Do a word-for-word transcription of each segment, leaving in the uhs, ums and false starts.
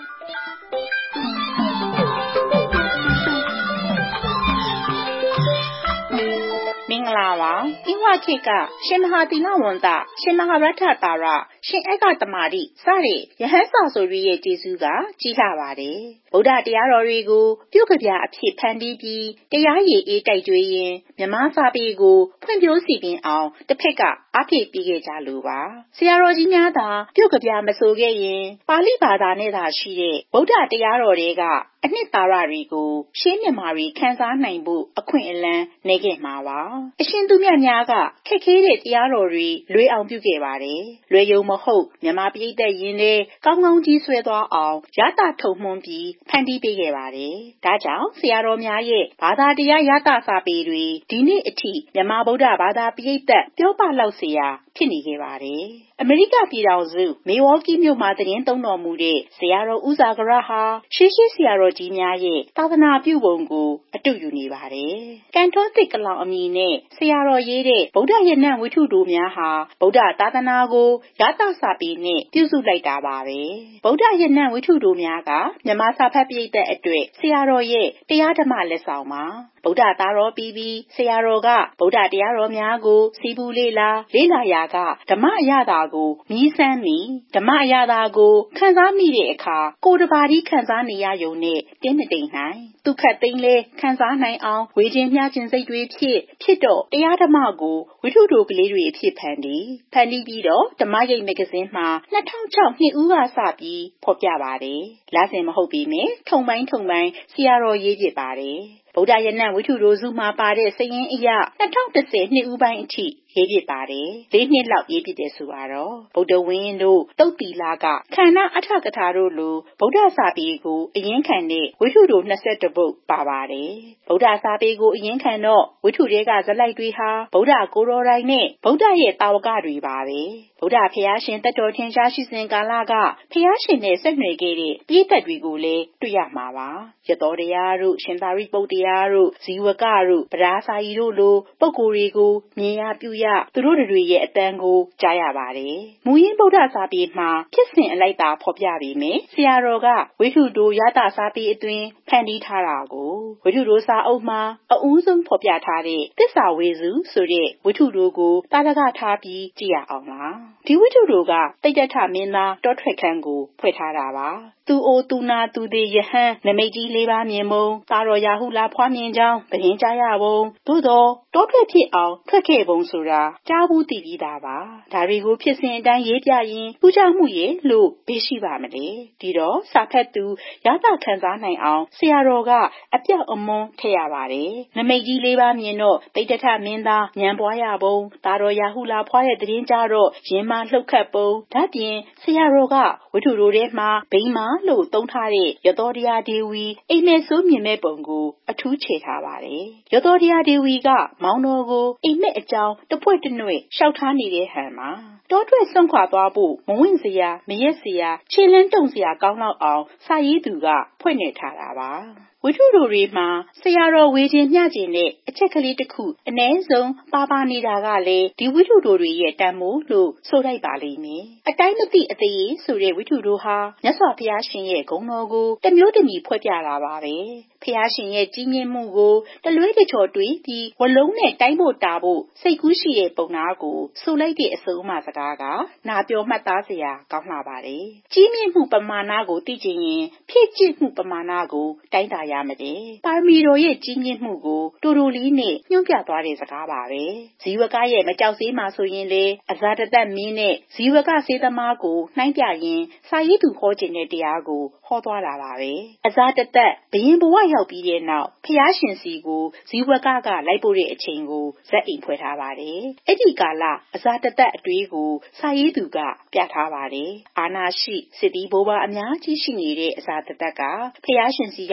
မင်္ဂလာပါအင်းဝခေတ်ကရှင်မဟာသီလဝန္တရှင်မဟာရထတာရရှင်အက္ခတမာတိစတဲ့ယဟန်စာဆိုတွေရဲ့ကျေးဇူးကကြီးလာပါတယ်ဗုဒ္ဓတရားတော်တွေကိုပြုကဗျာအဖြစ်ဖန်တီးပြီးတရားရည်အေးတိုက်ကြွေးရင်မြမစာပေကိုဖွံ့ဖြိုးစီပင်အောင်တစ်ဖက်ကအားဖြည့်ပေးခဲ့ကြလို့ပါဆရာတော်ကြီးများသာပြုကဗျာမဆိုခဲ့ရင်ပါဠိဘာသာနဲ့သာရှိတဲ့ဗုဒ္ဓတရားတော်တွေကအနှစ်သာရတွေကိုရှင်းမြန်မာတွေခန်းစားနိုင်ဖို့အခွင့်အလမ်းနေခဲ့မှာပါအရှင်သူမြတ်များကခက်ခဲတဲ့တရားတော်တွေလွယ်အောင်ပြုခဲ့ပါတယ်လွယ်ယုံမဟုတ်မြန်မာပြည်သက်ရင်းနဲ့ကောင်းကောင်းကြီးဆွဲသွားအောင်ရတထုံမှန်းပြီးဖန်တီးပေးခဲ့ပါတယ်ဒါကြောင့်ဆရာတော်များရဲ့ဘာသာတရားရတစာပေတွေဒီနေ့အထိမြန်မာဗုဒ္ဓဘာသာပြည်သက်ပြောပလောက်เสียဖြစ်နေခဲ့ပါတယ်အမေရိကပြည်ထောင်စုမေဝါကီမြို့မှာသတင်းသုံးတော်မူတဲ့ဆရာတော်ဦးဇာဂရဟာရှေးရှေးဆရာတော်ကြီးများရဲ့သာသနာပြုပုံကိုအတုယူနေပါတယ်။ကန်ထောသစ်ကလောင်အမည်နဲ့ဆရာတော်ရေးတဲ့ဗုဒ္ဓရဏဝိထုတို့များဟာဗုဒ္ဓသာသနာကိုရသစာပေနဲ့ပြုစုလိုက်တာပါပဲ။ဗုဒ္ဓရဏဝိထုတို့များကမြန်မာစာဖတ်ပြည်သက်အတွက်ဆရာတော်ရဲ့တရားဓမ္မလက်ဆောင်ပါ။ဗုဒ္ဓသားတော်ပြီးပြီးဆရာတော်ကဗုဒ္ဓတရားတော်များကိုစီပူလေ့လာလေ့လာရာကဓမ္မအရသာကိုမြည်ဆန်းမိဓမ္မအရသာကိုခံစားမိတဲ့အခါကိုယ်တပါးဒီခံစားနေရယုံနဲ့တင်းမတိမ်နိုင်ဒုက္ခသိမ်းလဲခံစားနိုင်အောင်ဝေခြင်းမျှခြင်းစိတ်တွေဖြစ်ဖြစ်တော့တရားဓမ္မကိုဝိထုတို့ကလေးတွေအဖြစ်ဖန်တီးဖန်တီးပြီးတော့ဓမ္မရိပ်မဂ္ဂဇင်းမှာ၂၀၀၆နှစ်ဦးကစပြီးဖော်ပြပါတယ်လာစဉ်မဟုတ်ပြီမယ်ထုံပိုင်းထုံပိုင်းဆရာတော်ရေးဖြစ်ပါတယ်ဗုဒ္ဓရဏဝိထုတို့စုမှာပါတဲ့စည်ရင်းအရ၂၀၁၀နှစ်ဦးပိုင်းအထိရေးဖြစ်ပါတယ်လေးနှစ်လောက်ရေးဖြစ်တယ်ဆိုတော့ဗုဒ္ဓဝင်းတို့တုတ်တီလာကခန္ဓာအထကထာတို့လိုဗုဒ္ဓစာပေကိုအရင်ခံတဲ့ဝိထုတို့၂၁ပုဒ်ပါပါတယ်ဗုဒ္ဓစာပေကိုအရင်ခံတော့ဝိထုတွေကဇလိုက်တွေဟာဗုဒ္ဓကိုယ်တော်တိုင်နဲ့ဗုဒ္ဓရဲ့တာဝကတွေပါပဲဗုဒ္ဓဖျားရှင်တတော်ထင်ရှားရှိစဉ်ကာလကဖျားရှင်နဲ့ဆက်နွယ်ခဲ့တဲ့ပြည့်သက်တွေကိုလည်းတွေ့ရမှာပါရသောတရားတို့ရှင်သာရိပုတ္တရာတို့ဇီဝကတို့ပဒါစာယီတို့လိုပုဂ္ဂိုလ်တွေကိုမြင်ရပြုရသူတို့တွေရဲ့အတန်ကိုကြားရပါတယ်မူရင်းဗုဒ္ဓစာပေမှာဖြစ်စဉ်အလိုက်သာဖော်ပြပေမယ့်ဆရာတော်ကဝိထုတို့ရတစာပေအတွင်းဖန်တီးထားတာကိုဝိထုတို့စာအုပ်မှာအဦးဆုံးဖော်ပြထားတဲ့သစ္စာဝေစုဆိုတဲ့ဝိထုတို့ကိုတာလကထားပြီးကြည့်ရအောင်ပါဒီဝိထုတို့ကတိတ်တထမင်းသားတောထွက်ခန်းကိုဖွဲ့ထားတာပါသူအိုသူနာသူသေးယဟန်နမိတ်ကြီးလေးပါမြင်မုံသာတော်ရာဟုလာဖွားမြင်ကြောင်းပရင်ကြားရပုံသို့သောတောထွက်ဖြစ်အောင်ထွက်ခဲ့ပုံဆိုတာကြားဘူးသိပြီးသားပါဒါတွေကိုဖြစ်စဉ်အတိုင်းရေးပြရင်ထူးခြားမှုရဲ့လို့ဘေးရှိပါမလဲဒီတော့စာဖတ်သူရသခံစားနိုင်အောင်ဆရာတော်ကအပြောက်အမွန်းထည့်ရပါတယ်နမိတ်ကြီးလေးပါမြင်တော့ပိဋကထမင်းသားညံပွားရပုံသာတော်ရာဟုလာဖွားတဲ့တရင်ကြတော့ရင်မလှုပ်ခတ်ပုံဒါပြင်ဆရာတော်ကဝိထုတို့ထဲမှာဘိမာလို့သုံးထားတဲ့ရသောတရားဒေဝီအိမ်မက်ဆိုးမြင်မဲ့ပုံကိုအထူးချေထားပါတယ်ရသောတရားဒေဝီကမောင်တော်ကိုအိမ်မက်အကြောင်းတပွက်တနွဲ့ရှောက်ထားနေတဲ့ဟန်မှာတောထွက်ဆွန့်ခွာသွားဖို့မဝင့်စရာမရက်စရာခြေလန်းတုံစရာကောင်းလောက်အောင်စာရေးသူကဖွင့်နေထားတာပါဝိထုတို့တွေမှာဆရာတော်ဝေခြင်းမျှခြင်းနဲ့အချက်ကလေးတစ်ခုအ ਨੇ ဆုံးပါပါနေတာကလည်းဒီဝိထုတို့တွေရဲ့တန်မိုးလို့ဆိုလိုက်ပါလိမ့်မယ်အတိုင်းမသိအသေးဆိုတဲ့ဝိထုတို့ဟာမြတ်စွာဘုရားရှင်ရဲ့ဂုဏ်တော်ကိုတမျိုးတမီဖွဲ့ပြတာပါပဲဖျားရှင်ရဲ့ကြီးမြင့်မှုကိုတလွဲတချော်တွေးပြီးဝလုံးနဲ့တိုင်းဖို့တာဖို့စိတ်ကူးရှိတဲ့ပုံနာကိုဆိုလိုက်တဲ့အစုံအမစကားကနာပြောမှတ်သားစရာကောင်းလာပါတယ်ကြီးမြင့်မှုပမာဏကိုသိချင်ရင်ဖြည့်ကျင့်မှုပမာဏကိုတိုင်းတာရမယ်ပါရမီတော်ရဲ့ကြီးမြင့်မှုကိုတူတူလေးနဲ့ညွှန်းပြသွားတဲ့စကားပါပဲဇီဝကရဲ့မကြောက်သေးမှဆိုရင်လေအဇာတသက်မင်းနဲ့ဇီဝကစေသမားကိုနှိုင်းပြရင်စာရေးသူဟောခြင်းတဲ့တရားကိုဟောသွားတာပါပဲအဇာတသက်ဘယင်ဘဝရောက်ပြီးတဲ့နောက်ဖျားရှင်စီကိုဇီဝကကလိုက်ပို့တဲ့အချိန်ကိုဇက်အိမ်ဖွဲ့ထားပါတယ်အဲ့ဒီကာလအဇာတသက်အတွေးကိုစာရေးသူကပြထားပါတယ်အာနာရှိစစ်တီးဘိုးဘအများကြီးရှိနေတဲ့အဇာတသက်ကဖျားရှင်စီရောက်ရမှ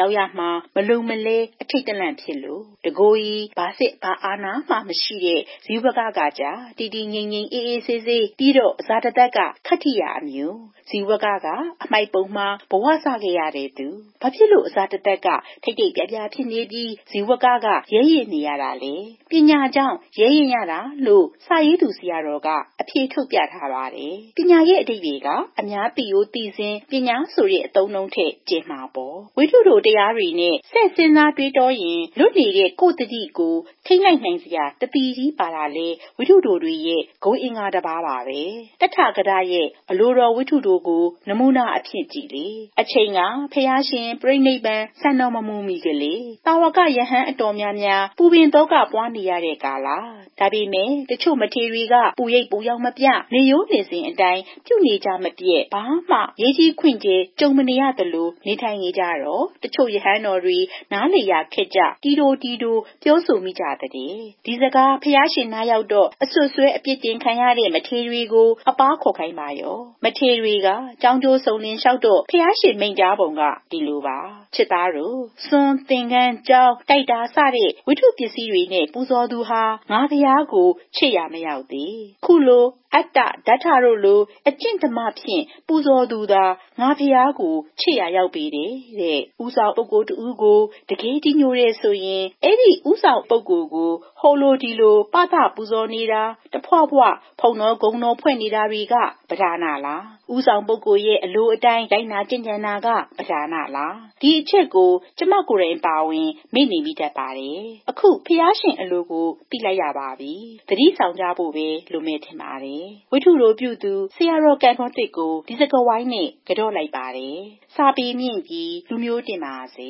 မှာမလုံမလဲအထိတ်တလန့်ဖြစ်လို့တကိုယ်ကြီးဘာစစ်ဘာအာနာမှမရှိတဲ့ဇီဝကကကြတီတီငိမ့်ငိမ့်အေးအေးဆေးဆေးပြီးတော့ဇာတတက်ကခတ္တိယအမျိုးဇီဝကကအမိုက်ပုံမှာဘဝစခဲ့ရတဲ့သူဘာဖြစ်လို့အဇာတတက်ကထိတ်ထိတ်ပြပြဖြစ်နေပြီးဇီဝကကရဲရည်နေရတာလေပညာကြောင့်ရဲရင်ရတာလို့စာရေးသူဆရာတော်ကအဖြေထုတ်ပြထားပါတယ်ပညာရဲ့အဓိပ္ပာယ်ကအများသိရိုးသိစဉ်ပညာဆိုတဲ့အသုံးနှုန်းထက်ကျင်မှာပေါ့ဝိထုတို့တရားတွေနဲ့ဆက်စဉ်းစားတွေးတောရင်လွတ်နေတဲ့ကိုယ်တတိကိုထိမ့်လိုက်နိုင်စရာတတိကြီးပါလာလေဝိထုတို့တွေရဲ့ဂုဏ်အင်္ဂါတစ်ပါးပါပဲတထကရရဲ့အလိုတော်ဝိထုတို့ကိုနမူနာအဖြစ်ကြည့်လေအချိန်ကဖျားရှင်ပြိဋိဘံစံတော်မမူမီကလေးတာဝကယဟန်အတော်များများပူပင်တော့ကပွားနေရတဲ့ကာလဒါပေမဲ့တချို့မထေတွေကပူရိပ်ပူရောက်မပြနေရိုးနေစဉ်အတိုင်းပြုနေကြမပြည့်ဘာမှရေးကြီးခွင့်ကျဲကြုံမနေရတယ်လို့နေထိုင်နေကြတော့တချို့ယဟန်တော်တွေနားလေရခက်ကြတီတိုတီတိုပြောဆိုမိကြတဲ့ဒီစကားဖျားရှင်နားရောက်တော့အဆွတ်ဆွဲအပြစ်တင်ခံရတဲ့မထေတွေကိုအပားခေါ်ခိုင်းပါရောမထေတွေကကြောင်းကျိုးစုံလင်လျှောက်တော့ဖျားရှင်မိန့်ကြားပုံကဒီလိုပါချစ်သားတို့စွန်သင်္ကန်းကြောင်းတိုက်တာစတဲ့ဝိထုပစ္စည်းတွေနဲ့ပူဇော်သူဟာငါဖျားကိုချစ်ရမရောက်သေးခုလိုအတ္တဓာတ်ထတို့လိုအကျင့်ဓမ္မဖြင့်ပူဇော်သူသာငါဖျားကိုချစ်ရရောက်ပေတယ်တဲ့ဥဆောင်ပုဂ္ဂိုလ်တူကိုတကယ်တည်ညိုတဲ့ဆိုရင်အဲ့ဒီဥဆောင်ပုဂ္ဂိုလ်ကိုဟောလိုဒီလိုပသပူဇော်နေတာတဖွားဖွားဖုံတော်ဂုံတော်ဖွဲ့နေတာတွေကပဓာနာလားဥဆောင်ပုဂ္ဂိုလ်ရဲ့အလိုအတိုင်းလိုက်နာကျင့်ကြံတာကပဓာနာလားဒီအချက်ကိုကျမကိုယ်တိုင်ပါဝင်မိနေမိတတ်ပါတယ်အခုဖျားရှင်အလိုကိုသိလိုက်ရပါပြီသတိဆောင်ကြဖို့ပဲလိုမဲ့ထင်ပါတယ်ဝိထုတို့ပြုသူဆရာတော်ကံတော်တစ်ကိုဒီစကဝိုင်းနဲ့ကြော့လိုက်ပါတယ်စာပေမြင့်ကြီးလူမျိုးတင်ပါစေ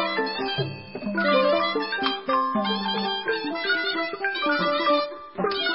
Thank you.